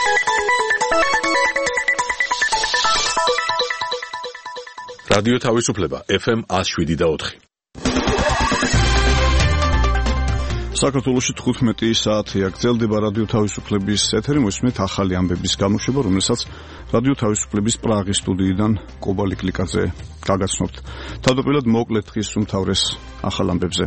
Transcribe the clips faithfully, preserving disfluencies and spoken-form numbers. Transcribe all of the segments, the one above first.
რადიო თავისუფლება ეფ ემ one oh seven და four. საქართველოში თხუთმეტი საათია გრძელდება რადიო თავისუფლების ეთერი, მოსმენთ ახალი ამბების გამოშვება, რომელსაც რადიო თავისუფლების პრაღის სტუდიიდან კობალი კლიკაძე გაგაცნობთ. თავდაპირველად მოკლედ დღის უმთავრეს ახალ ამბებზე.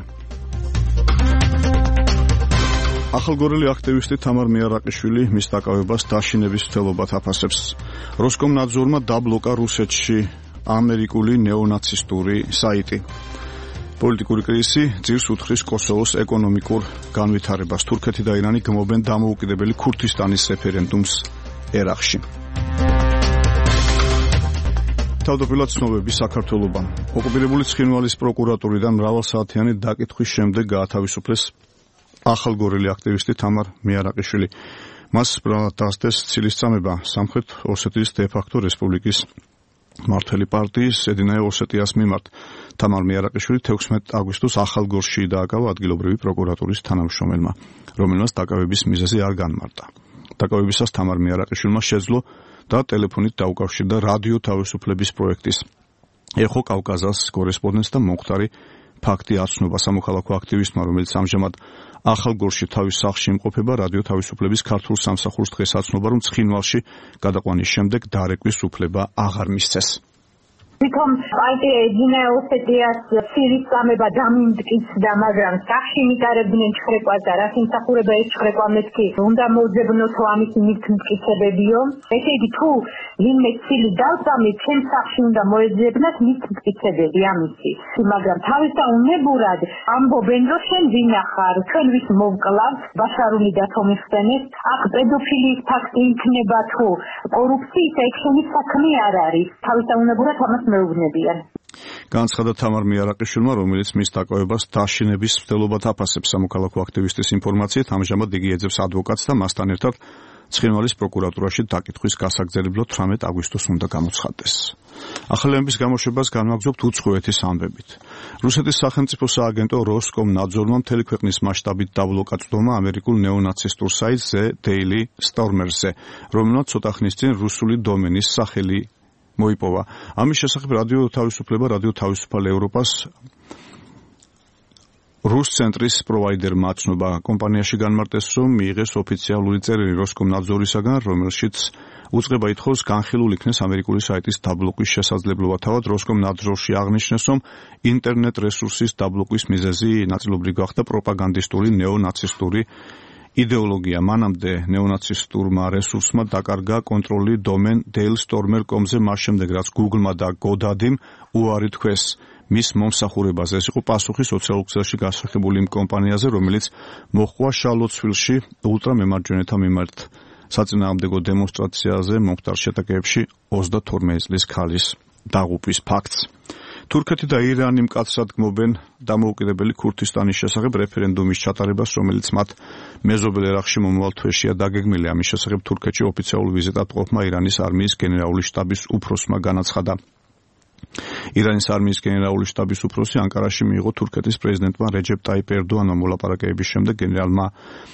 ახალგორელი აქტივისტი თამარ მიარაყიშვილი მის დაკავებას დაშინების მცდელობად აფასებს. როსკომნაძორმა დაბლოკა რუსეთში ამერიკული ნეონაცისტური საიტი. პოლიტიკური კრიზისი ძირს უთხრის კოსოვოს ეკონომიკურ განვითარებას. თურქეთი და ირანი გმობენ დამოუკიდებელი ქურთისტანის რეფერენდუმს ერაყში. თავდაპირველად ცნობები საქართველოსთან. ოკუპირებული ცხინვალის პროკურატურიდან მრავალსაათიანი დაკითხვის შემდეგ გაათავისუფლეს ახალგორელი აქტივისტი თამარ მიარაყიშვილი. მას ბრალად დასდეს ცილისწამება სამხრეთ ოსეთის დე-ფაქტო რესპუბლიკის მართლი პარტიის ედინაე ოსეტიას მიმართ. თამარ მიარაყიშვილი თექვსმეტ აგვისტოს ახალგორში დააკავა ადგილობრივი პროკურატურის თანამშრომელმა, რომელმაც დაკავების მიზეზი არ განმარტა. დაკავებისას თამარ მიარაყიშვილმა შეძლო და ტელეფონით დაუკავშირდა რადიო თავისუფლების პროექტის ეხო კავკაზას კორესპონდენტს და მომხდარი ფაქტი აცნობა სამოქალაქო აქტივისტმა, რომელიც ამჟამად ახალგორში თავის სახლში იმყოფება. რადიო თავისუფლების ქართულ სამსახურს დღეს აცნობა, რომ ცხინვალში გადაყვანის შემდეგ დარეკვის უფლება აღარ მისცეს. თვითონ პარტია ედინაე ოსეტიას ცილისწამება დამიმტკიცდა, მაგრამ სახში მიტარებდნენ ჩხრეკვას და რა სიმსახურება ეს ჩხრეკვა მეთქი უნდა მოძებნოთო ამის მიტკიცებებიო. ესე იგი თუ ვინმე ცილი დავწამით, ჩემ სახში უნდა მოეძებნათ მიტკიცებები ამისი. მაგრამ თავისთავად ამბობენ, რომ შენ ვინახარ, ჩვენ ვის მოვკლავთ, ბაშარული დათომიხსენეს, აქ პედოფილიის ფაქტი იქნება თუ კორუფციის ექშენის საქმე არ არის. თავისთავად ამას მეუბნებიან. განცხადა თამარ მიარაყიშვილმა, რომელიც მის დაკავებას დაშინების მცდელობად აფასებს. სამოქალაქო აქტივისტის ინფორმაციით, ამჟამად იგი ეძებს ადვოკატს და მასთან ერთად ცხინვალის პროკურატურაში დაკითხვის გასაგრძელებლად თვრამეტ აგვისტოს უნდა გამოცხადდეს. ახალი ამბების გამოშვებას განვაგრძობთ უცხოეთის ამბებით. რუსეთის სახელმწიფო სააგენტო როსკომნაძორმა მთელი ქვეყნის მასშტაბით დაბლოკა წვდომა ამერიკულ ნეონაცისტურ საიტს The Daily Stormer-ზე, რომელმაც ცოტა ხნის წინ რუსული დომენის სახელი მოიპოვა. ამის შესახებ რადიო თავისუფლება, რადიო თავისუფალ ევროპას რუს ცენტრის პროვაიდერმა აცნობა. კომპანიაში განმარტეს, რომ მიიღეს ოფიციალური წერილი როსკომნაძორისაგან, რომელშიც უწყება ითხოვს განხილულ იქნეს ამერიკული საიტის დაბლოკვის შესაძლებლობა. თავად როსკომნაძორში აღნიშნეს, რომ ინტერნეტ რესურსის დაბლოკვის მიზეზი ნაწილობრივ გახდა პროპაგანდისტული ნეონაცისტური იდეოლოგია. მანამდე ნეონაცისტურმა რესურსმა დაკარგა კონტროლი დომენ daily stormer dot com-ზე მას შემდეგ, რაც Google-მა და GoDaddy-მ უარი თქვეს მის მომსახურებაზე. ეს იყო პასუხი სოციალურ ქსელში გასახებული იმ კომპანიაზე, რომელიც მოჰყვა შალოცვილში ულტრამემარჯვენეთა მიმართ საწინააღმდეგო დემონსტრაციაზე მომხდარ შეტაკებებში ოცდათორმეტი წლის ქალის დაღუპვის ფაქტს. თურქეთი და ირანი მკაცრად გმობენ დამოუკიდებელი ქურთისტანის შესახებ რეფერენდუმის ჩატარებას, რომელიც მათ მეზობელ ერაყში მომავალ თვეშია დაგეგმილი. ამის შესახებ თურქეთში ოფიციალურ ვიზიტად მყოფმა ირანის არმიის გენერალური შტაბის უფროსმა განაცხადა. ირანის არმიის გენერალური შტაბის უფროსი ანკარაში მიიღო თურქეთის პრეზიდენტმა რეჯეპ ტაიპ ერდოანმა მოლაპარაკებების შემდეგ. გენერალმა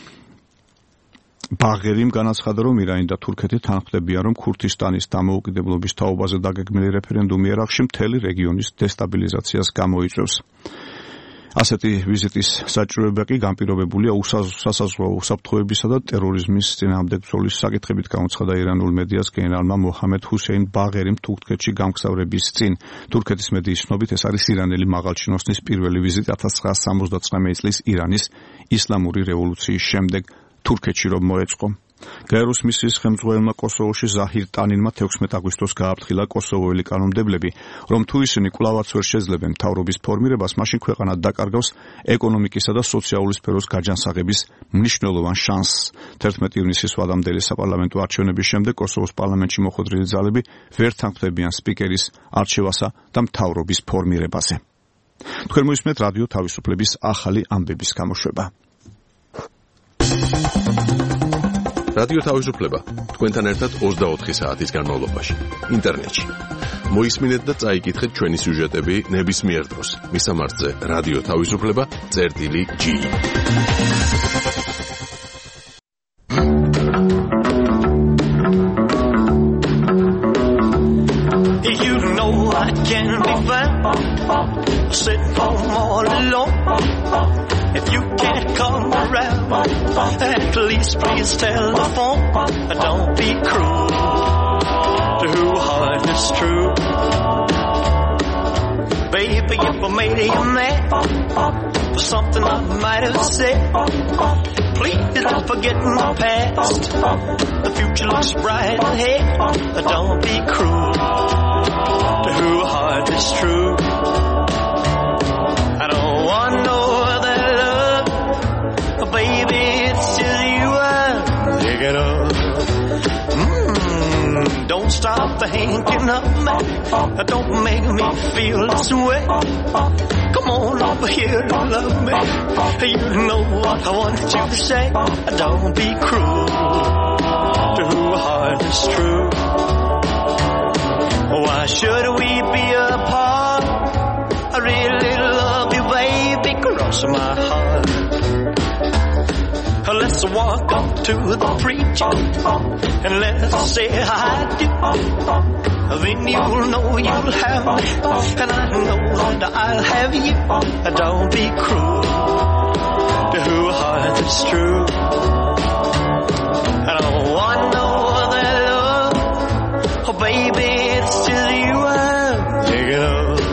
ბაღერიმ განაცხადა, რომ ირანი და თურქეთი თანხმდებიან, რომ ქურთისტანის დამოუკიდებლობის თაობაზე დაგეგმილი რეფერენდუმი ერაყში მთელი რეგიონის დესტაბილიზაციას გამოიწვევს. ასეთი ვიზიტის საჭიროება კი განპირობებულია სასაზღვრო უსაფრთხოებისა და ტერორიზმის წინააღმდეგ ბრძოლის საკითხებით, გამოცხადა ირანულ მედიას გენერალმა მოჰამედ ჰუსეინ ბაღერიმ თურქეთში გამგზავრების წინ. თურქეთის მედიის ცნობით, ეს არის ირანელი მაღალჩინოსნის პირველი ვიზიტი ათას ცხრაასა სამოცდათვრამეტი წლის ირანის ისლამური რევოლუციის შემდეგ თურქეთში რომ მოეწყო. გაეროს მისიის ხელმძღვანელმა კოსოვოში ზაჰირ ტანინმა თექვსმეტ აგვისტოს გააფრთხილა კოსოვოელი კანონმდებლები, რომ თუ ისინი კვლავაც ვერ შეძლებენ მთავრობის ფორმირებას, მაშინ ქვეყანა დაკარგავს ეკონომიკისა და სოციალური სფეროს გაჯანსაღების მნიშვნელოვან შანსს. თერთმეტი ივნისის ვადამდელი საპარლამენტო არჩევნების შემდეგ კოსოვოს პარლამენტში მოხვედრილი ძალები ვერ თანხმდებიან სპიკერის არჩევასა და მთავრობის ფორმირებაზე. თქვენ მოისმენთ რადიო თავისუფლების ახალი ამბების გამოშვება. რადიო თავისუფლება თქვენთან ერთად ოცდაოთხი საათის განმავლობაში ინტერნეტში. მოისმინეთ და წაიკითხეთ ჩვენი სიუჟეტები ნებისმიერ დროს. მისამართზე რადიო თავისუფლება წერტილი ჯი. can be found sitting home all alone. If you can't come around, at least please telephone. Don't be cruel to who heart is true. Baby, if I made you mad for something I might have said, please don't forget my past. The future looks bright ahead. Don't be cruel to who heart is true. I don't want no other love, baby, it's just you I'm thinking of. Mm, don't stop thinking of me. Don't make me feel this way. Come on over here and love me. You know what I want you to say. Don't be cruel to who heart is true. Why should we be apart? I really love you, baby, cross my heart. Let's walk up to the preacher and let's say I do. Then you'll know you'll have me, and I know that I'll have you. Don't be cruel to who heart is true. I don't want no other love, oh baby, it's just you I'm thinking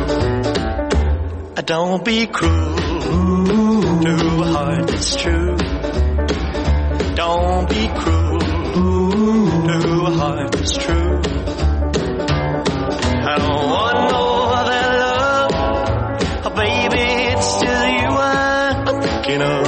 of. Don't be cruel to who heart is true. Don't be cruel to who heart is true. I don't want no other love, oh baby, it's just you I'm thinking of.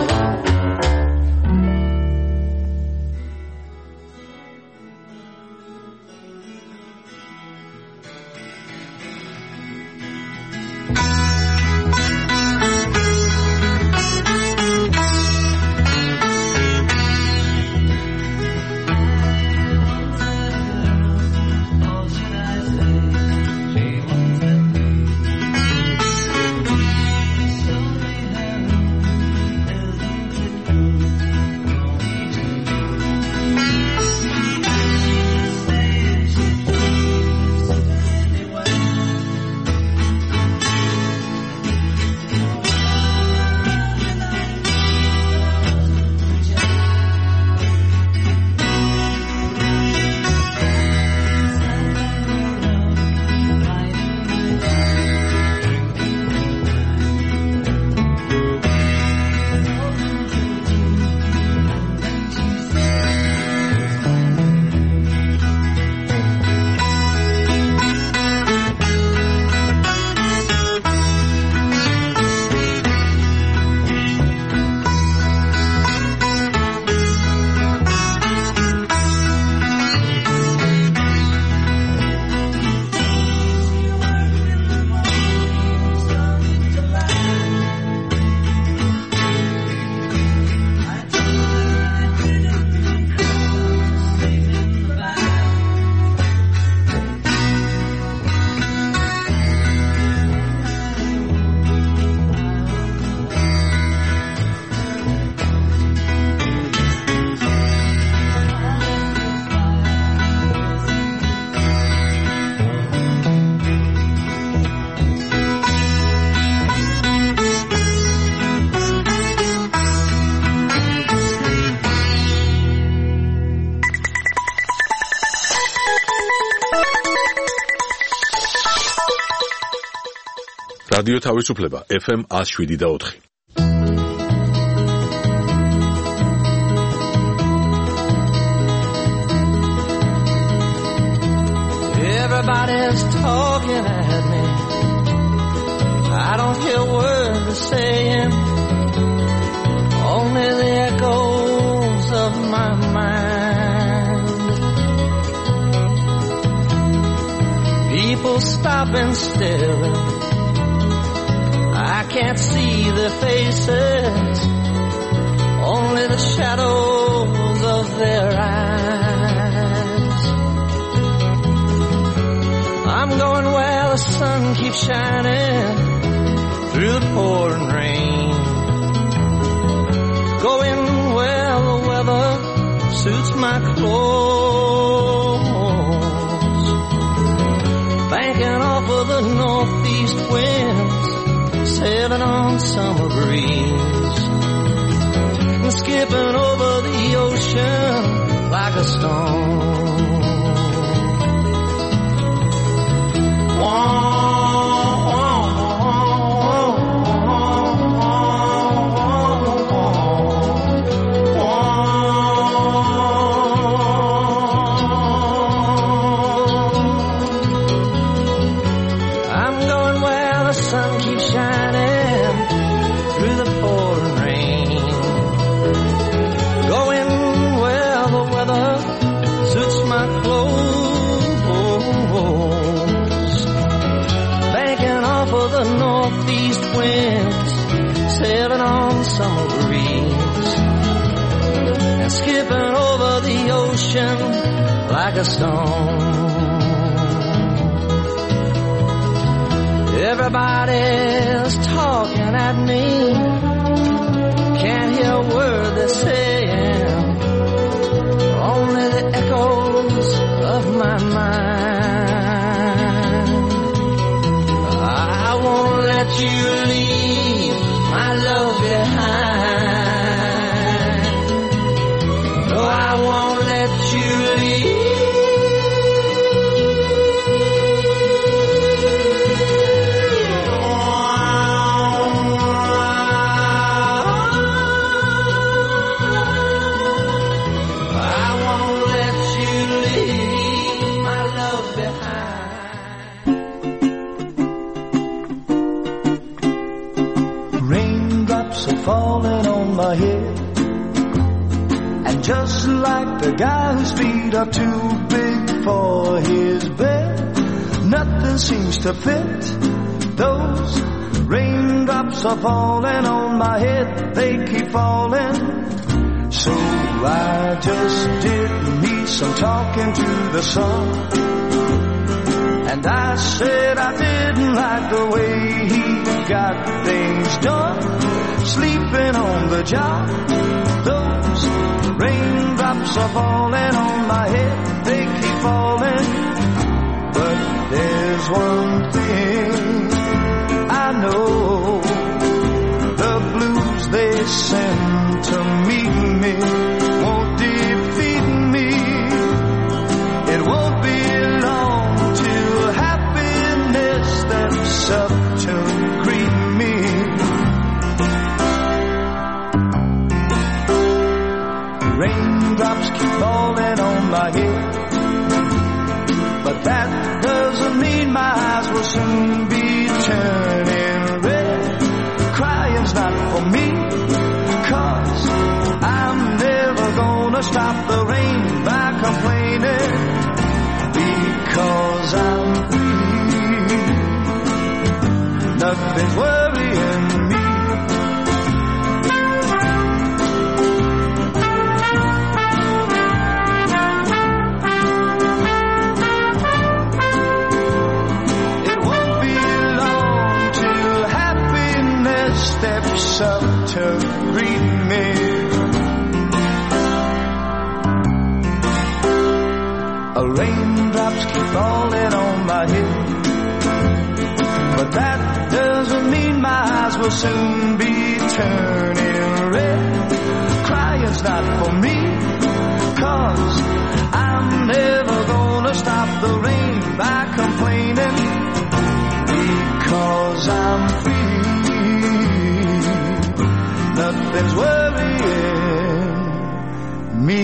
რადიო თავისუფლება ეფ ემ one oh seven და four. Everybody's talking at me. I don't hear words they're saying, only the echoes of my mind. People stopping still, I can't see their faces, only the shadows of their eyes. I'm going where the sun keeps shining through the pouring rain, going where the weather suits my clothes, banking off of the north like a stone. Whoa. Sailing on summer breeze and skipping over the ocean like a stone. Everybody's talking at me, can't hear a word they're saying, only the echoes of my mind. I won't let you leave my love behind. No, I won't let you leave. I won't let you leave my love behind. Raindrops are falling on my head, and just like the guy whose feet are too big for his bed, nothing seems to fit. Those raindrops are falling on my head, they keep falling. So I just did me some talking to the sun, and I said I didn't like the way he got things done, sleeping on the job. Those raindrops are falling on my head, they keep falling. But there's one thing I know, the blues they send to meet me won't defeat me. It won't be long till happiness steps up to greet me. Raindrops keep falling on my head, but that doesn't mean my eyes will soon be turning red. Crying's not for me, 'cause I'm never gonna stop the rain by complaining, because I'm free. Nothing's worrying me. Steps up to greet me. Raindrops keep falling on my head, but that doesn't mean my eyes will soon be turning red. Crying's not for me, 'cause I'm never gonna stop the rain by complaining, because I'm free. Nothing's worrying me.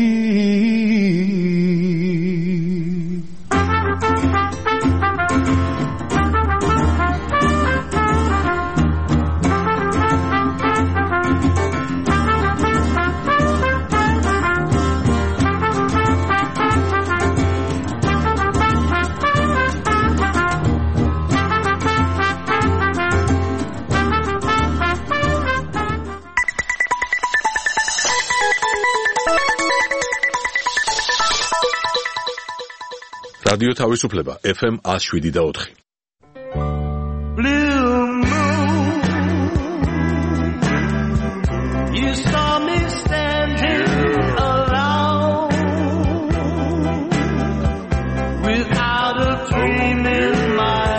რადიო თავისუფლება ეფ ემ one oh seven და four. Blue moon, you saw me standing alone, without a dream in my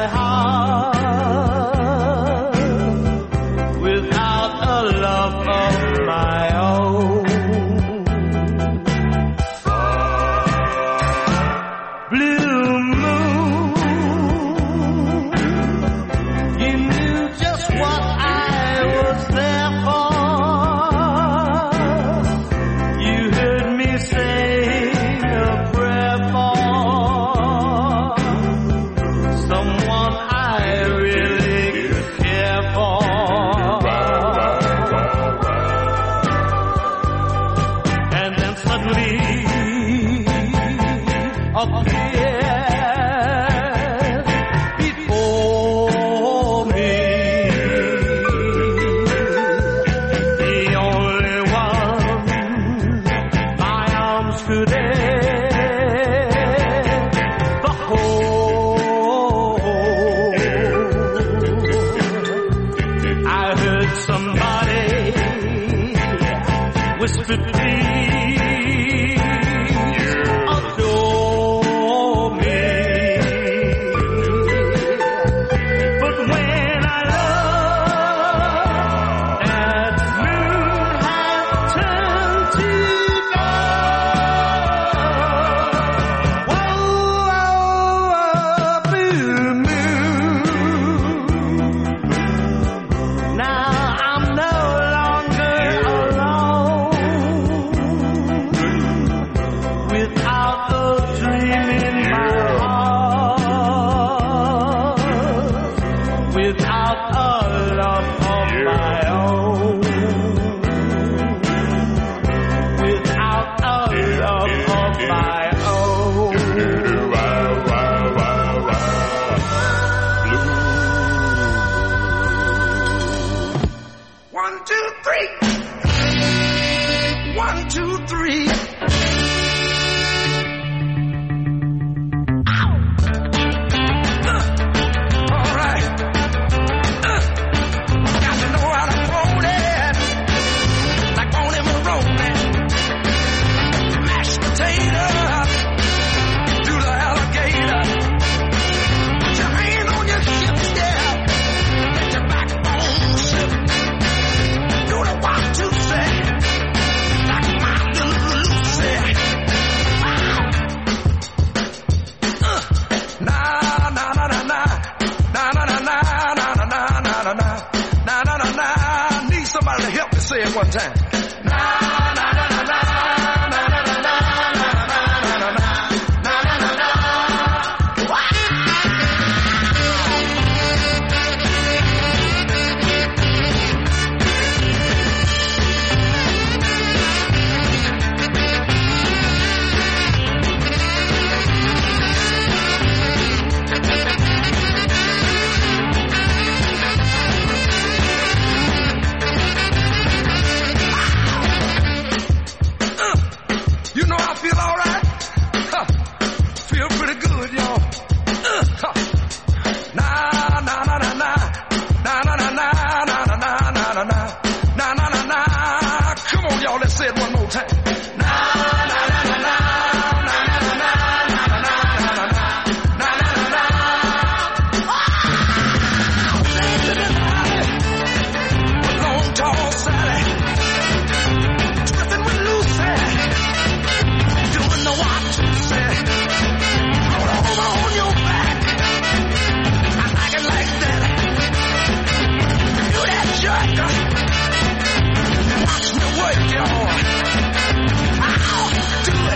heart, without a love of my own. swiftly appeared before me. The only one my arms could ever hold. I heard somebody whisper, please adore me. But when I looked, that moon had turned to gold. Whoa, whoa, blue moon. Now I'm no longer alone. Without a dream in my heart, without a love of my own, without a love of my own. One, two, three. One, two, three. All right. Uh, got to know how to hold it. Like on him a rolling. Mashed potato. Do the alligator. Put your hand on your hips, yeah. Let your backbone slip. Do the one, two, three. Like my little Lucy. Uh, na na na na na. Na na na na na na na na na na. Na na na na. Need somebody to help me say it one time. Na na na na na. Na na na na. Na na na na. Na na na na. Uh, You know I feel all right. Huh. Feel pretty good, y'all. Uh, huh. Na na na na na. Na na na na na na na na na na. Na na na na. Come on, y'all, let's say it one more time. Na na na na na. Na na na na. Na na na na na. Na na na na. Long tall Sally. Twisting with Lucy. Doing the one, two, three. Hold over on your back. I like it like that. Do that jerk. Watch me work, y'all. I'll do it.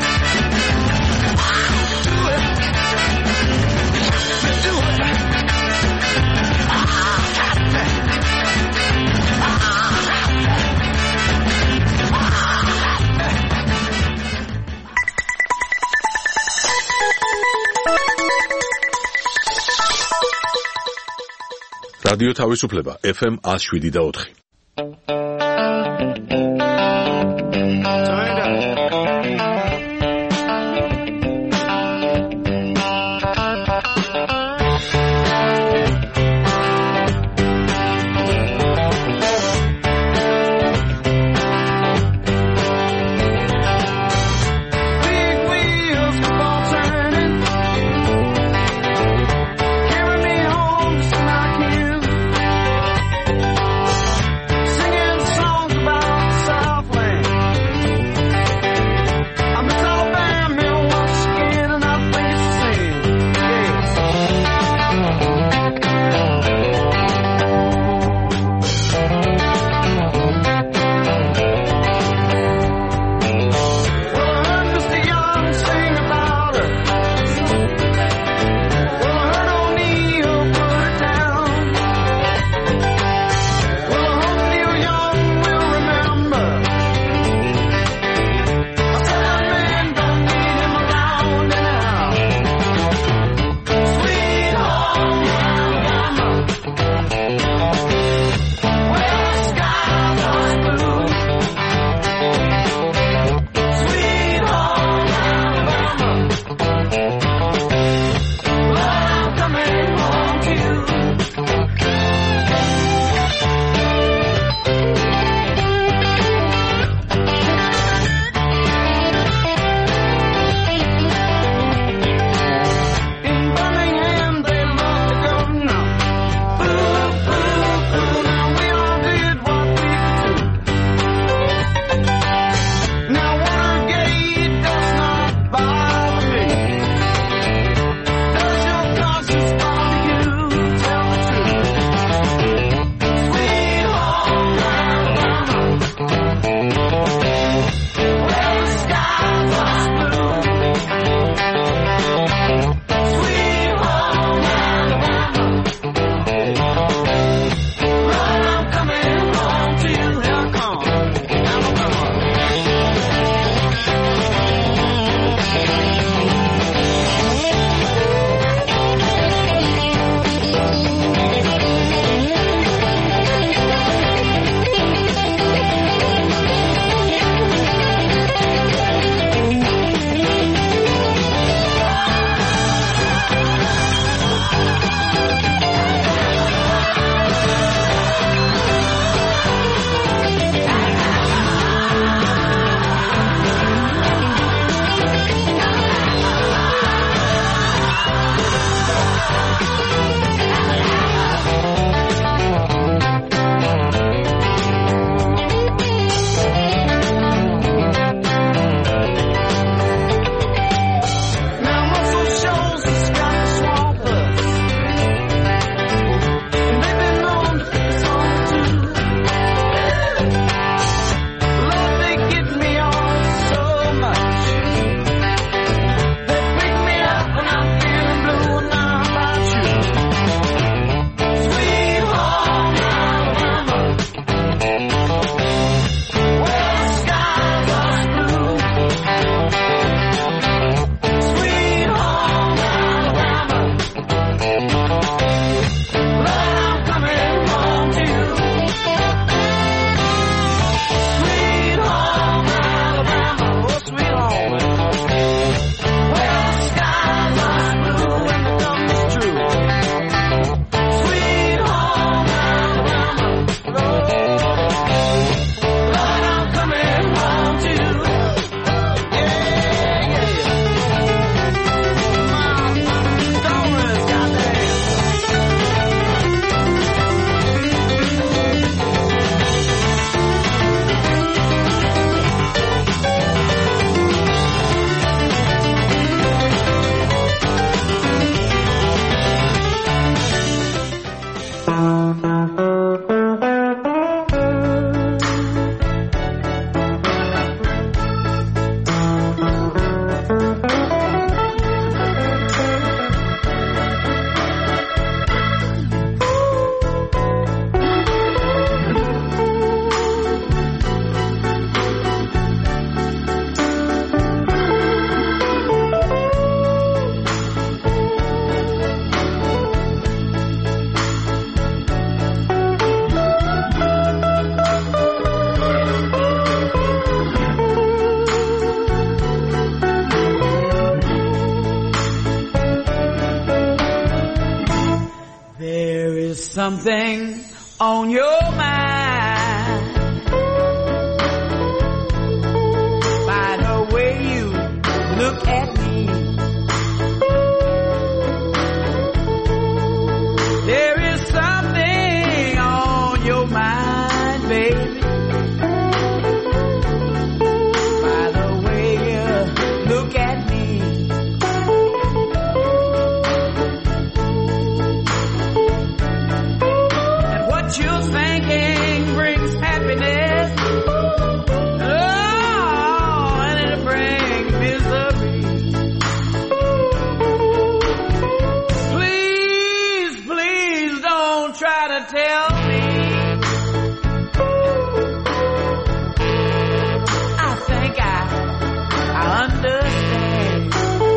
I'll do it. Let me do it. I'll have to. I'll have to. I'll have to. რადიო თავისუფლება ეფ ემ one oh seven და four. Big wheels keep on turning, carry me home just like you. something on your mind. By the way you look at me, there is something on your mind, baby. By the way you look at me. You're thinking brings happiness, oh, and it brings misery. Please, please don't try to tell me. I think I, I understand.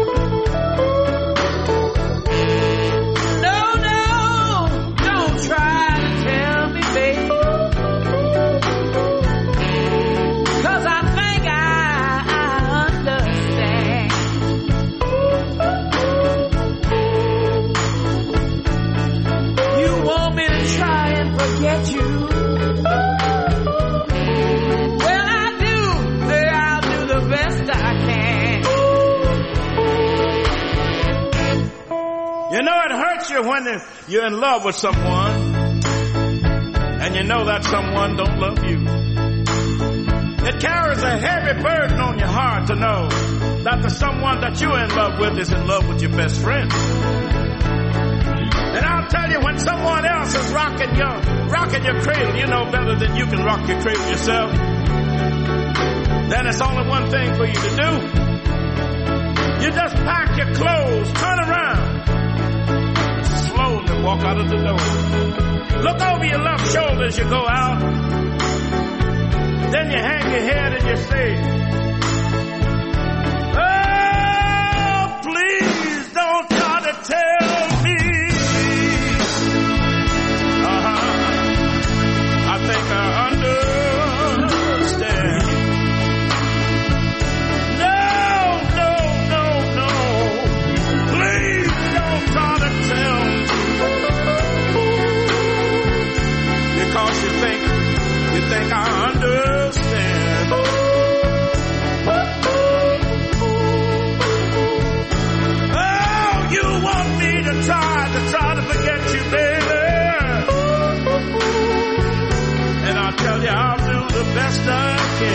No, no, don't try. Cause I think I, I understand. You want me to try and forget you? Well, I do. Say I'll do the best I can. You know, it hurts you when you're in love with someone and you know that someone don't love you. It carries a heavy burden on your heart to know that the someone that you're in love with is in love with your best friend. And I'll tell you, when someone else is rocking your, rocking your cradle, you know better than you can rock your cradle yourself. Then it's only one thing for you to do. You just pack your clothes, turn around, slowly walk out of the door. Look over your left shoulder as you go out. Then you hang your head and you say, oh, please don't try to tell me. Uh-huh. I think I understand. No, no, no, no. Please don't try to tell me. Because you think, you think I understand. Oh, you want me to try, to try to forget you, baby. And I'll tell you, I'll do the best I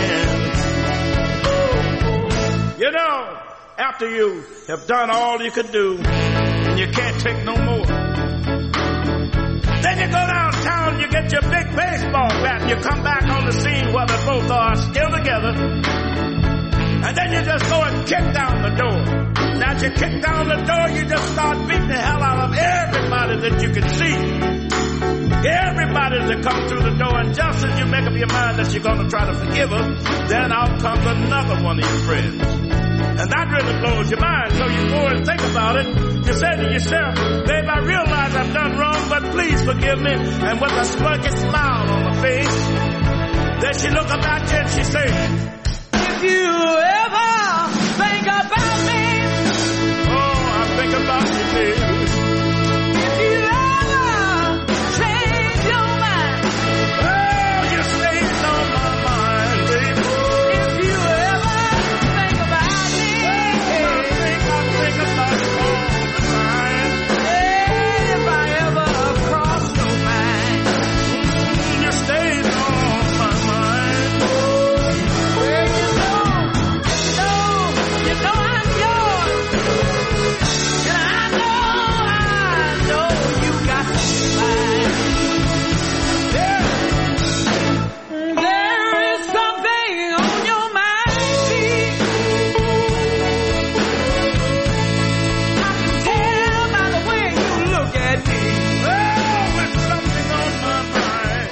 can. You know, after you have done all you could do, and you can't take no more, then you go downtown, you get your big baseball bat, and you come back on the scene where they both are still together. And then you just go and kick down the door. Now as you kick down the door, you just start beating the hell out of everybody that you can see. Everybody that comes through the door, and just as you make up your mind that you're going to try to forgive her, then out comes another one of your friends. And that really blows your mind, so you go and think about it. You say to yourself, babe, I realize I've done wrong, but please forgive me. And with a smirky smile on her face, then she look up at you and she says, if you ever think about me, oh, I think about you, baby. If you ever change your mind, oh, you stays on my mind, baby. If you ever think about me, oh, I think, I think about you all the time. And if I ever cross your mind, you stays on my mind. Well, you know, you know, you know I'm yours. And I know, I know you got mine. There, there is something on your mind, see. I can tell by the way you look at me. Oh, there's something on my mind.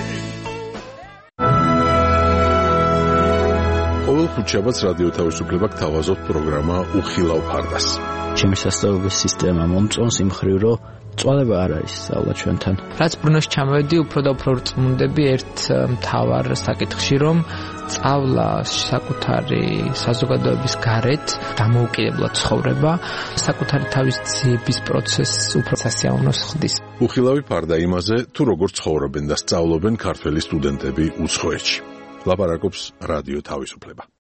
ყოველ ხუთშაბათს რადიო თავისუფლება გთავაზობთ პროგრამა უხილავ ფარდას. ჩემი სასწავლებლების სისტემა მომწონს იმ ხრივ, რომ წვალება არ არის სწავლა ჩვენთან. რაც ბრუნოში ჩამოვედი, უფრო და უფრო რწმუნდები ერთ მთავარ საკითხში, რომ სწავლა საკუთარი საზოგადოების გარეთ დამოუკიდებლად ცხოვრება, საკუთარი თავის ძიების პროცესს უფრო სასიამოვნოს ხდის. უხილავი ფარდა იმაზე, თუ როგორ ცხოვრობენ და სწავლობენ ქართველი სტუდენტები უცხოეთში. ლაპარაკობს რადიო თავისუფლება.